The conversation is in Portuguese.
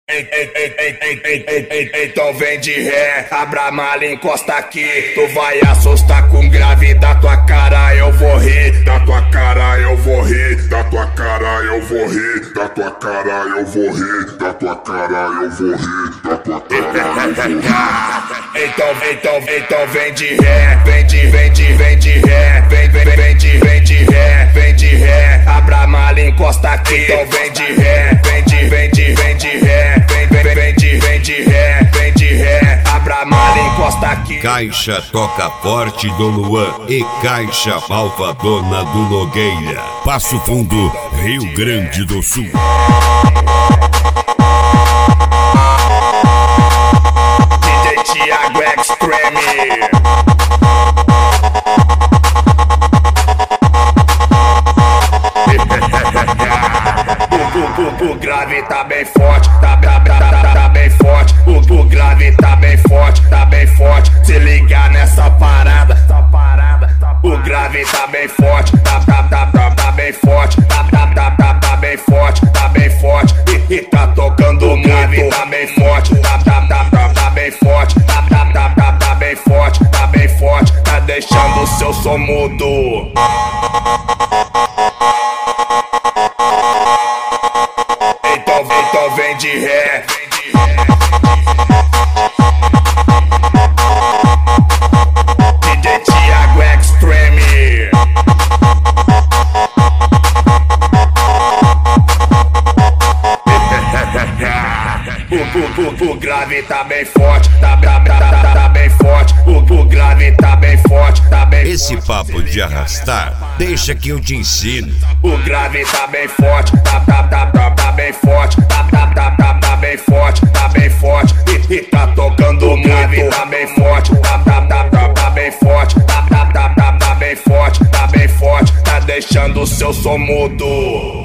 Então vem de ré, abra a mala e encosta aqui. Tu vai assustar com grave, da tua cara eu vou rir. Da tua cara eu vou rir, da tua cara eu vou rir, da tua cara eu vou rir, da tua cara eu vou rir, da tua cara eu vou rir. Então vem de ré, vem de ré, vem de ré, vem de ré, abra a mala e encosta aqui. Então vem de ré, vem de ré, vem de ré, abra a mala e encosta aqui. Caixa Toca Forte do Luan e Caixa Malvadona do Nogueira. Passo Fundo, Rio Grande do Sul. DJ Thiago Extreme. O grave tá bem forte, tá bem forte. O grave tá bem forte, tá bem forte. Se ligar nessa parada, o grave tá bem forte, tá bem forte, tá bem forte, tá bem forte. E tá tocando o grave tá bem forte, tá bem forte, tá bem forte, tá bem forte. Tá deixando o seu som mudo. Então vem de ré. DJ Thiago Extreme. O grave tá bem forte, tá bem forte. O grave tá bem forte, tá bem forte. Esse papo de arrastar, deixa que eu te ensino. O grave tá bem forte, tá bem forte, tá bem forte, tá bem forte. E tá tocando o grave tá bem forte, tá bem forte, tá bem forte, tá bem forte. Tá deixando o seu som mudo.